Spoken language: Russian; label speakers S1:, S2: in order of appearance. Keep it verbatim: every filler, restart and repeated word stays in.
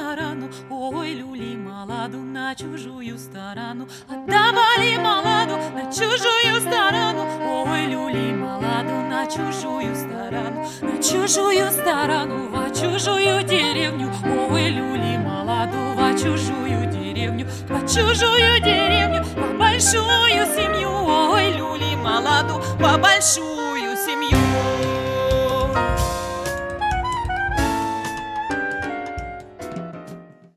S1: сторону, ой, люли молоду на чужую сторону. Отдавали молоду на чужую сторону, ой, люли молоду на чужую сторону, на чужую сторону, во чужую деревню, ой, люли молоду во чужую деревню, во чужую деревню, во большую семью, ой, люли молоду во большую семью.